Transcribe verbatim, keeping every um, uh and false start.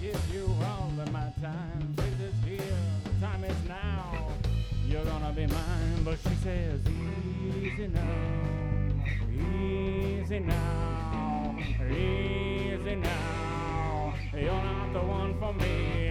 give you all of my time. This is here, the time is now. You're gonna be mine. But she says, easy now, easy now, easy now. You're not the one for me.